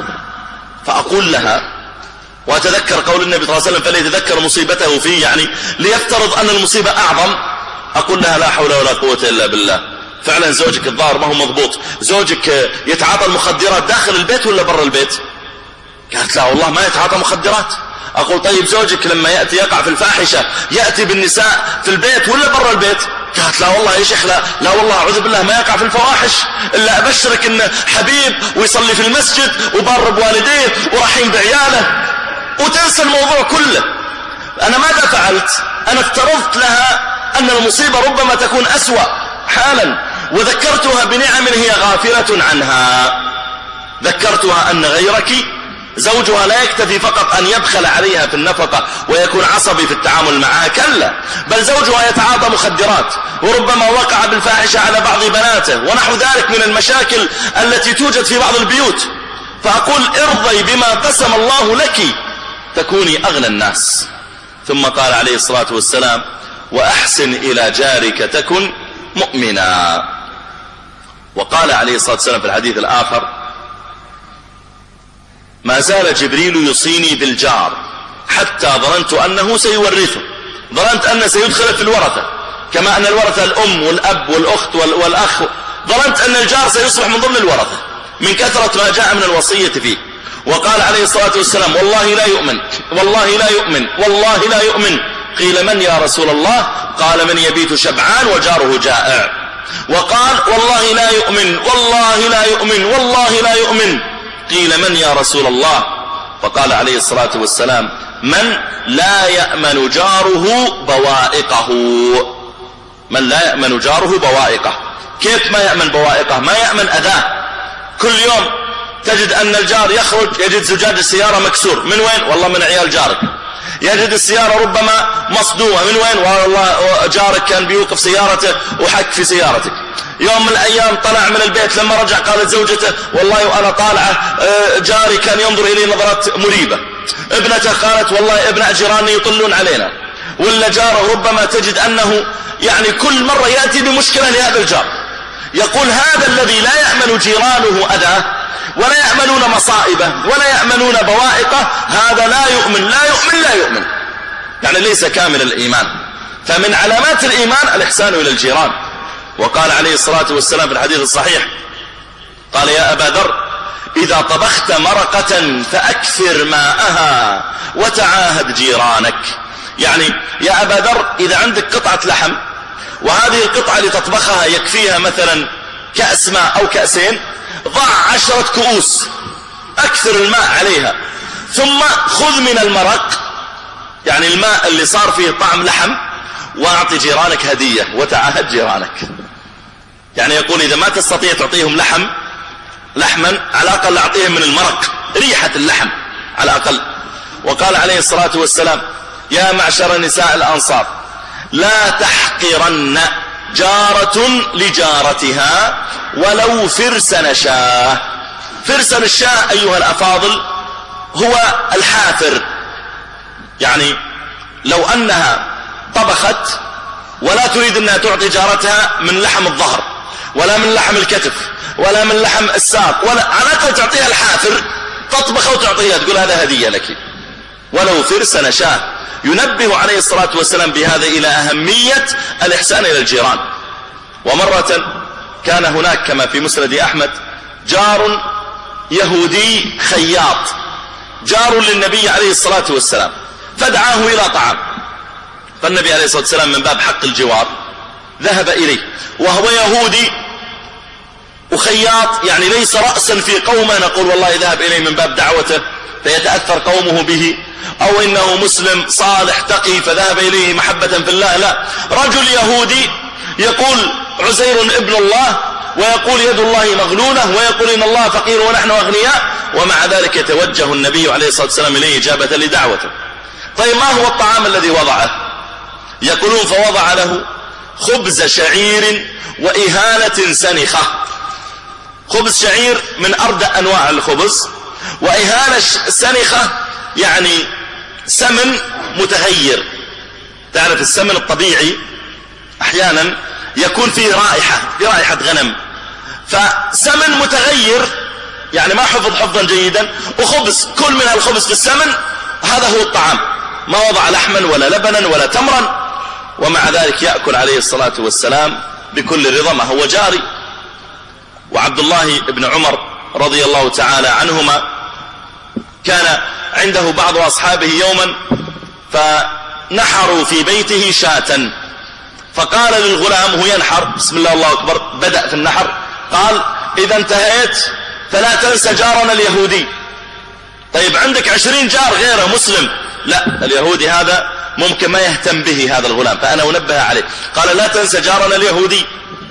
فأقول لها وأتذكر قول النبي صلى الله عليه وسلم فليتذكر مصيبته فيه، يعني ليفترض أن المصيبة أعظم. أقول لها لا حول ولا قوة إلا بالله، فعلا زوجك الظاهر ما هو مضبوط، زوجك يتعاطى المخدرات داخل البيت ولا برا البيت؟ قالت لا والله ما يتعاطى مخدرات. أقول طيب زوجك لما يأتي يقع في الفاحشة يأتي بالنساء في البيت ولا برا البيت؟ قالت لا والله يا شيخ لا, لا والله أعوذ بالله ما يقع في الفواحش، إلا أبشرك إنه حبيب ويصلي في المسجد وبار بوالديه ورحيم بعياله، وتنسى الموضوع كله. أنا ماذا فعلت؟ أنا افترضت لها أن المصيبة ربما تكون أسوأ حالا، وذكرتها بنعم هي غافلة عنها. ذكرتها أن غيرك زوجها لا يكتفي فقط أن يبخل عليها في النفقة ويكون عصبي في التعامل معها، كلا، بل زوجها يتعاطى مخدرات وربما وقع بالفاحشة على بعض بناته ونحو ذلك من المشاكل التي توجد في بعض البيوت. فأقول ارضي بما قسم الله لك تكوني أغنى الناس. ثم قال عليه الصلاة والسلام وأحسن إلى جارك تكن مؤمنا. وقال عليه الصلاة والسلام في الحديث الآخر ما زال جبريل يوصيني بالجار حتى ظننت أنه سيورثه، ظننت أنه سيدخل في الورثة كما أن الورثة الأم والأب والأخت والأخ، ظننت أن الجار سيصبح من ضمن الورثة من كثرة ما جاء من الوصية فيه. وقال عليه الصلاة والسلام والله لا يؤمن، والله لا يؤمن، والله لا يؤمن. قيل من يا رسول الله؟ قال من يبيت شبعان وجاره جائع. وقال والله لا يؤمن، والله لا يؤمن، والله لا يؤمن. قيل من يا رسول الله؟ فقال عليه الصلاة والسلام من لا يأمن جاره بوائقه. من لا يأمن جاره بوائقه. كيف ما يأمن بوائقه؟ ما يأمن أذاه. كل يوم تجد أن الجار يخرج يجد زجاج السيارة مكسور، من وين؟ والله من عيال جارك. يجد السيارة ربما مصدومة، من وين؟ والله جارك كان بيوقف سيارته وحك في سيارتك. يوم من الأيام طلع من البيت، لما رجع قالت زوجته والله وأنا طالعة جاري كان ينظر إلي نظرات مريبة. ابنته قالت والله ابناء جيراني يطلون علينا. ولا جاره ربما تجد أنه يعني كل مرة يأتي بمشكلة لهذا الجار. يقول هذا الذي لا يأمن جيرانه أذاه ولا يأمنون مصائبه ولا يأمنون بوائقه، هذا لا يؤمن، لا يؤمن، لا يؤمن، يعني ليس كامل الإيمان. فمن علامات الإيمان الإحسان إلى الجيران. وقال عليه الصلاة والسلام في الحديث الصحيح قال يا أبا ذر إذا طبخت مرقة فأكثر ماءها وتعاهد جيرانك. يعني يا أبا ذر إذا عندك قطعة لحم وهذه القطعة لتطبخها يكفيها مثلا كأس ماء أو كأسين، ضع عشرة كؤوس أكثر الماء عليها، ثم خذ من المرق يعني الماء اللي صار فيه طعم لحم وأعطي جيرانك هدية وتعاهد جيرانك. يعني يقول إذا ما تستطيع تعطيهم لحم لحما على الأقل أعطيهم من المرق، ريحة اللحم على الأقل. وقال عليه الصلاة والسلام يا معشر نساء الأنصار لا تحقرن جارة لجارتها ولو فرسن شاه. فرسن الشاه أيها الأفاضل هو الحافر، يعني لو أنها طبخت ولا تريد أنها تعطي جارتها من لحم الظهر ولا من لحم الكتف ولا من لحم الساق، ولا على الأقل تعطيها الحافر تطبخ وتعطيها، تقول هذا هدية لك ولو فرسن شاه. ينبه عليه الصلاة والسلام بهذا إلى أهمية الإحسان إلى الجيران. ومرة كان هناك كما في مسند أحمد جار يهودي خياط، جار للنبي عليه الصلاة والسلام، فدعاه إلى طعام، فالنبي عليه الصلاة والسلام من باب حق الجوار ذهب إليه، وهو يهودي وخياط، يعني ليس رأسا في قومه نقول والله ذهب إليه من باب دعوته فيتأثر قومه به، أو إنه مسلم صالح تقي فذهب إليه محبة في الله، لا، رجل يهودي يقول عزير ابن الله ويقول يد الله مغلولة ويقول إن الله فقير ونحن أغنياء، ومع ذلك يتوجه النبي عليه الصلاة والسلام إليه إجابة لدعوته. طيب ما هو الطعام الذي وضعه؟ يقولون فوضع له خبز شعير وإهالة سنخة. خبز شعير من أردأ أنواع الخبز، وإهالة سنخة يعني سمن متغير. تعرف السمن الطبيعي أحيانا يكون فيه رائحة، في رائحة غنم، فسمن متغير يعني ما حفظ حفظا جيدا، وخبز كل من الخبز في السمن، هذا هو الطعام، ما وضع لحما ولا لبنا ولا تمرا، ومع ذلك يأكل عليه الصلاة والسلام بكل رضا ما هو جاري. وعبد الله بن عمر رضي الله تعالى عنهما كان عنده بعض أصحابه يوما فنحروا في بيته شاة، فقال للغلام هو ينحر بسم الله الله أكبر، بدأ في النحر، قال إذا انتهيت فلا تنسى جارنا اليهودي. طيب عندك عشرين جار غيره مسلم، لا، اليهودي هذا ممكن ما يهتم به هذا الغلام، فأنا أنبه عليه. قال لا تنسى جارنا اليهودي.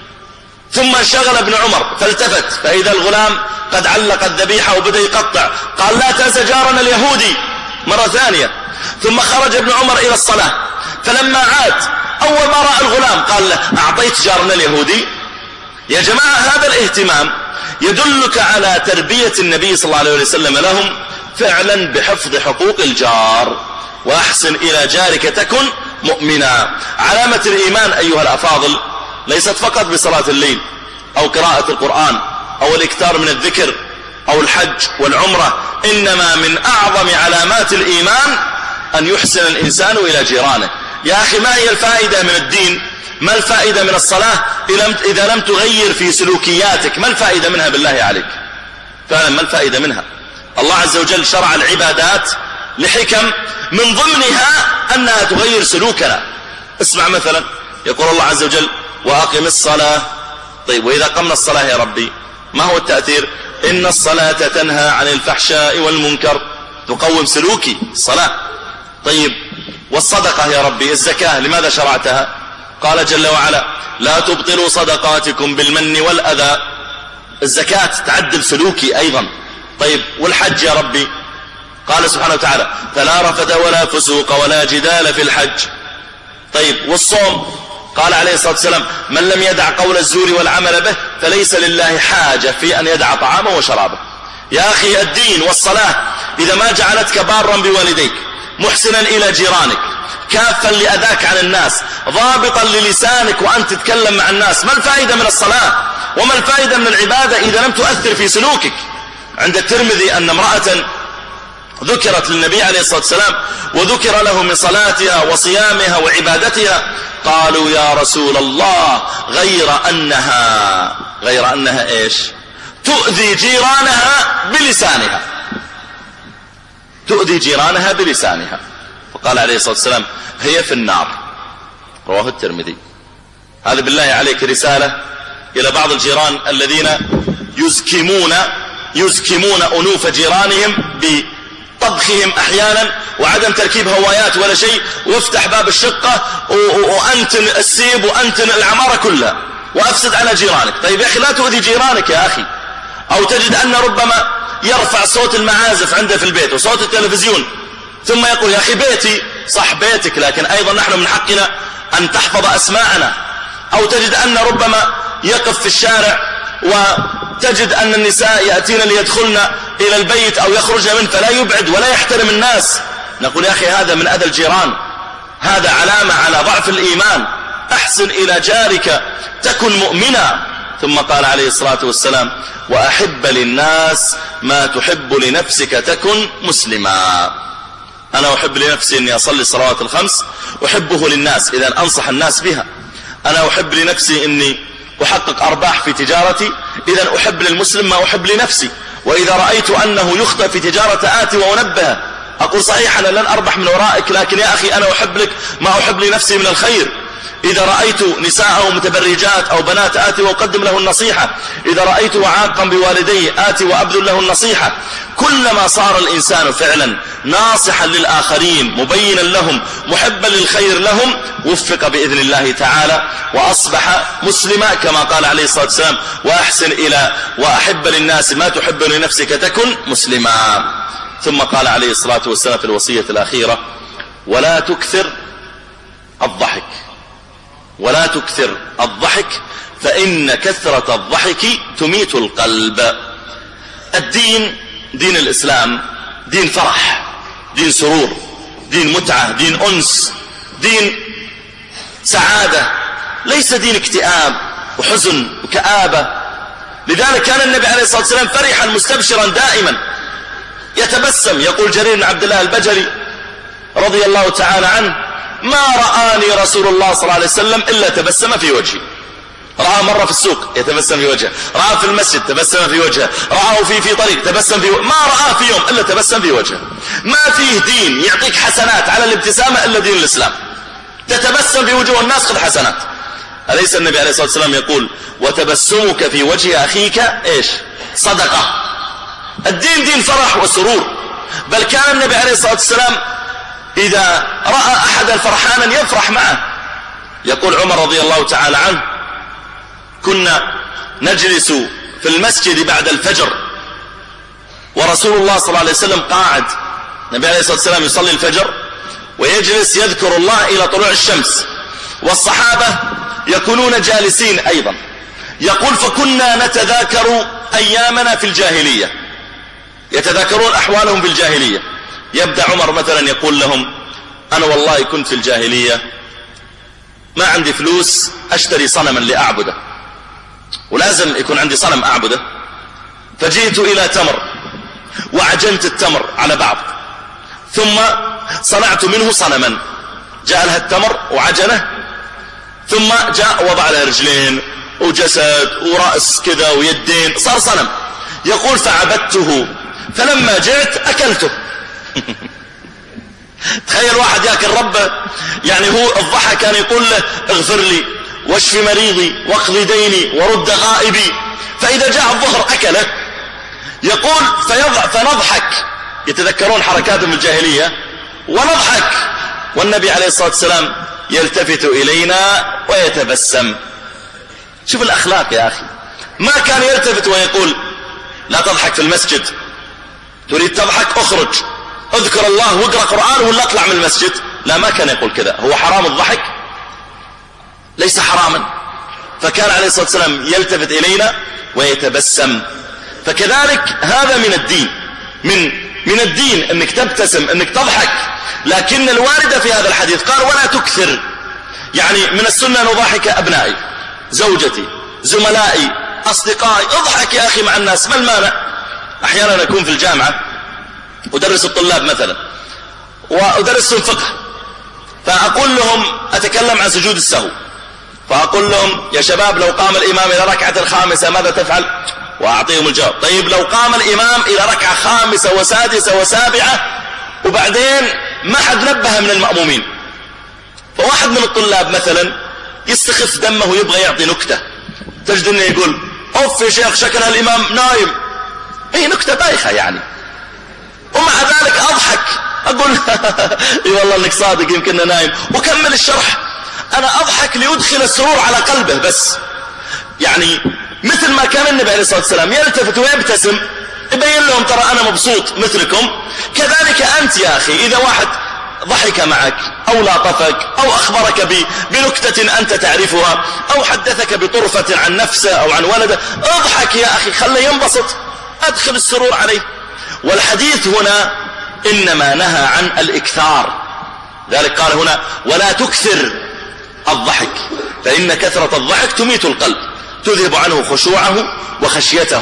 ثم انشغل ابن عمر فالتفت فإذا الغلام قد علق الذبيحة وبدأ يقطع، قال لا تنسى جارنا اليهودي مرة ثانية. ثم خرج ابن عمر إلى الصلاة، فلما عاد أول ما رأى الغلام قال له أعطيت جارنا اليهودي؟ يا جماعة هذا الاهتمام يدلك على تربية النبي صلى الله عليه وسلم لهم فعلا بحفظ حقوق الجار. وأحسن إلى جارك تكن مؤمنا. علامة الإيمان أيها الأفاضل ليست فقط بصلاة الليل أو قراءة القرآن أو الإكثار من الذكر أو الحج والعمرة، إنما من أعظم علامات الإيمان أن يحسن الإنسان إلى جيرانه. يا أخي ما هي الفائدة من الدين؟ ما الفائدة من الصلاة إذا لم تغير في سلوكياتك؟ ما الفائدة منها بالله عليك؟ فعلا ما الفائدة منها؟ الله عز وجل شرع العبادات لحكم من ضمنها أنها تغير سلوكنا. اسمع مثلا يقول الله عز وجل وأقم الصلاة. طيب وإذا قمنا الصلاة يا ربي ما هو التأثير؟ إن الصلاة تنهى عن الفحشاء والمنكر، تقوم سلوكي الصلاة. طيب والصدقة يا ربي الزكاة لماذا شرعتها؟ قال جل وعلا لا تبطلوا صدقاتكم بالمن والأذى، الزكاة تعدل سلوكي أيضا. طيب والحج يا ربي؟ قال سبحانه وتعالى فلا رفث ولا فسوق ولا جدال في الحج. طيب والصوم؟ قال عليه الصلاة والسلام من لم يدع قول الزور والعمل به فليس لله حاجة في أن يدع طعامه وشرابه. يا أخي الدين والصلاة إذا ما جعلتك بارا بوالديك، محسنا إلى جيرانك، كافا لأذاك عن الناس، ضابطا للسانك وأن تتكلم مع الناس، ما الفائدة من الصلاة؟ وما الفائدة من العبادة إذا لم تؤثر في سلوكك؟ عند الترمذي أن امرأة ذكرت للنبي عليه الصلاة والسلام وذكر له من صلاتها وصيامها وعبادتها، قالوا يا رسول الله غير أنها غير أنها إيش؟ تؤذي جيرانها بلسانها، تؤذي جيرانها بلسانها. فقال عليه الصلاة والسلام هي في النار، رواه الترمذي. هذا بالله عليك رسالة إلى بعض الجيران الذين يزكمون يزكمون أنوف جيرانهم بطبخهم أحيانا وعدم تركيب هوايات ولا شيء، وافتح باب الشقة وأنتن السيب وأنتن العمارة كلها. وأفسد على جيرانك. طيب يا أخي لا تؤذي جيرانك يا أخي. أو تجد أن ربما يرفع صوت المعازف عنده في البيت وصوت التلفزيون ثم يقول يا أخي بيتي. صح بيتك، لكن أيضا نحن من حقنا أن تحفظ أسماءنا. أو تجد أن ربما يقف في الشارع وتجد أن النساء يأتين ليدخلن إلى البيت أو يخرجن منه فلا يبعد ولا يحترم الناس. نقول يا أخي هذا من أذى الجيران، هذا علامة على ضعف الإيمان. أحسن إلى جارك تكن مؤمنا. ثم قال عليه الصلاة والسلام وأحب للناس ما تحب لنفسك تكن مسلما. أنا أحب لنفسي أني أصلي الصلوات الخمس، أحبه للناس إذا أنصح الناس بها. أنا أحب لنفسي أني أحقق أرباح في تجارتي، إذا أحب للمسلم ما أحب لنفسي. وإذا رأيت أنه يخطئ في تجارة آتي وأنبهه، أقول صحيح أنا لن أربح من ورائك، لكن يا أخي أنا أحب لك ما أحب لنفسي من الخير. إذا رأيت نساء أو متبرجات أو بنات آتي وأقدم له النصيحة. إذا رأيت عاقا بوالديه آتي وأبذل له النصيحة. كلما صار الإنسان فعلا ناصحا للآخرين مبينا لهم محبا للخير لهم وفق بإذن الله تعالى وأصبح مسلما، كما قال عليه الصلاة والسلام وأحسن إلى وأحب للناس ما تحب لنفسك تكن مسلما. ثم قال عليه الصلاة والسلام في الوصية الأخيرة ولا تكثر الضحك، ولا تكثر الضحك فإن كثرة الضحك تميت القلب. الدين دين الإسلام دين فرح، دين سرور، دين متعة، دين أنس، دين سعادة، ليس دين اكتئاب وحزن وكآبة. لذلك كان النبي عليه الصلاة والسلام فرحا مستبشرا دائما يتبسم. يقول جرير بن عبد الله البجلي رضي الله تعالى عنه ما رآني رسول الله صلى الله عليه وسلم إلا تبسم في وجهي. رأى مرة في السوق يتبسم في وجهه، رأى في المسجد تبسم في وجهه، رآه في في طريق تبسم في وجهه، ما رأى في يوم إلا تبسم في وجهه. ما فيه دين يعطيك حسنات على الابتسامة إلا دين الإسلام. تتبسم في وجوه الناس خذ حسنات. أليس النبي عليه الصلاة والسلام يقول وتبسمك في وجه أخيك إيش؟ صدقة. الدين دين فرح وسرور. بل كان النبي عليه الصلاة والسلام إذا رأى أحدا فرحانا يفرح معه. يقول عمر رضي الله تعالى عنه كنا نجلس في المسجد بعد الفجر ورسول الله صلى الله عليه وسلم قاعد. النبي عليه الصلاة والسلام يصلي الفجر ويجلس يذكر الله إلى طلوع الشمس، والصحابة يكونون جالسين أيضا. يقول فكنا نتذاكر أيامنا في الجاهلية، يتذاكرون أحوالهم في الجاهلية. يبدأ عمر مثلا يقول لهم أنا والله كنت في الجاهلية ما عندي فلوس أشتري صنما لأعبده، ولازم يكون عندي صنم أعبده، فجئت إلى تمر وعجنت التمر على بعض ثم صنعت منه صنما. جاء لها التمر وعجنه ثم جاء وضع لها رجلين وجسد ورأس كذا ويدين، صار صنم. يقول فعبدته فلما جئت أكلته. تخيل واحد يأكل ربه، يعني هو الضحى كان يقول له اغفر لي واشف مريضي واقضي ديني ورد غائبي، فإذا جاء الظهر أكله. يقول فيضع فنضحك، يتذكرون حركاتهم الجاهلية ونضحك، والنبي عليه الصلاة والسلام يلتفت إلينا ويتبسم. شوف الأخلاق يا أخي. ما كان يلتفت ويقول لا تضحك في المسجد، تريد تضحك اخرج اذكر الله واقرأ قرآن ولا اطلع من المسجد. لا، ما كان يقول كذا. هو حرام الضحك؟ ليس حراما. فكان عليه الصلاة والسلام يلتفت إلينا ويتبسم. فكذلك هذا من الدين، من من الدين انك تبتسم، انك تضحك. لكن الواردة في هذا الحديث قال ولا تكثر، يعني من السنة أن أضحك أبنائي، زوجتي، زملائي، أصدقائي. اضحك يا أخي مع الناس، ما المانع؟ أحيانا أكون في الجامعة أدرس الطلاب مثلا وأدرسهم فقه، فأقول لهم أتكلم عن سجود السهو، فأقول لهم يا شباب لو قام الإمام إلى ركعة الخامسة ماذا تفعل؟ وأعطيهم الجواب. طيب لو قام الإمام إلى ركعة خامسة وسادسة وسابعة وبعدين ما حد نبه من المأمومين، فواحد من الطلاب مثلا يستخف دمه ويبغى يعطي نكتة، تجد انه يقول اوف يا شيخ شكلها الإمام نايم. اي نكتة بايخة يعني، ومع ذلك أضحك أقول اي والله انك صادق يمكننا نايم، وكمل الشرح. أنا أضحك ليدخل السرور على قلبه بس، يعني مثل ما كان النبي عليه الصلاة والسلام يلتفت ويبتسم يبين لهم ترى أنا مبسوط مثلكم، كذلك أنت يا أخي إذا واحد ضحك معك أو لاطفك أو أخبرك بنكتة أنت تعرفها أو حدثك بطرفة عن نفسه أو عن ولده، اضحك يا أخي خليه ينبسط، أدخل السرور عليه. والحديث هنا إنما نهى عن الإكثار، ذلك قال هنا ولا تكثر الضحك فإن كثرة الضحك تميت القلب، تذهب عنه خشوعه وخشيته.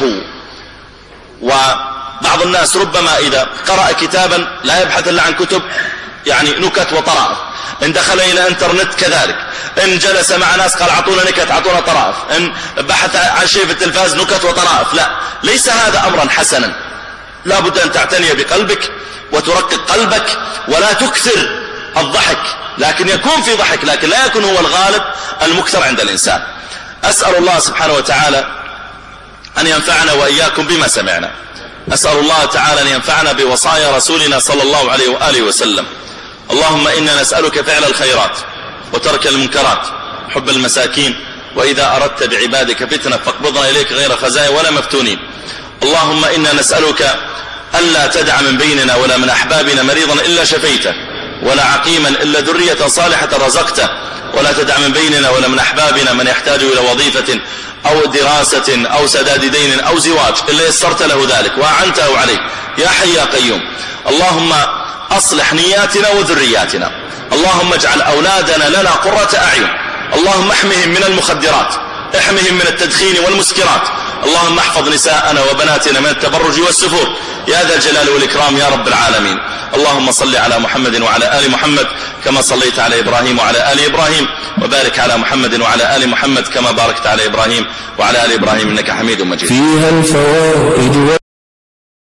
وبعض الناس ربما إذا قرأ كتابا لا يبحث إلا عن كتب يعني نكت وطرائف، إن دخل إلى انترنت كذلك، إن جلس مع ناس قال عطونا نكت عطونا طرائف، إن بحث عن شيء في التلفاز نكت وطرائف. لا، ليس هذا أمرا حسنا، لا بد أن تعتني بقلبك وترقق قلبك ولا تكثر الضحك، لكن يكون في ضحك لكن لا يكون هو الغالب المكثر عند الإنسان. أسأل الله سبحانه وتعالى أن ينفعنا وإياكم بما سمعنا. أسأل الله تعالى أن ينفعنا بوصايا رسولنا صلى الله عليه وآله وسلم. اللهم إنا نسألك فعل الخيرات وترك المنكرات، حب المساكين، وإذا أردت بعبادك فتنة فاقبضنا إليك غير خزايا ولا مفتونين. اللهم إنا نسألك ألا تدع من بيننا ولا من أحبابنا مريضا إلا شفيته، ولا عقيما إلا ذرية صالحة رزقته، ولا تدع من بيننا ولا من أحبابنا من يحتاج إلى وظيفة أو دراسة أو سداد دين أو زواج إلا يسرت له ذلك وأعنته عليه يا حي يا قيوم. اللهم أصلح نياتنا وذرياتنا، اللهم اجعل أولادنا لنا قرة أعين، اللهم احمهم من المخدرات، احمهم من التدخين والمسكرات، اللهم احفظ نساءنا وبناتنا من التبرج والسفور يا ذا الجلال والإكرام يا رب العالمين. اللهم صل على محمد وعلى آل محمد كما صليت على إبراهيم وعلى آل إبراهيم، وبارك على محمد وعلى آل محمد كما باركت على إبراهيم وعلى آل إبراهيم إنك حميد مجيد. فيها الفوائد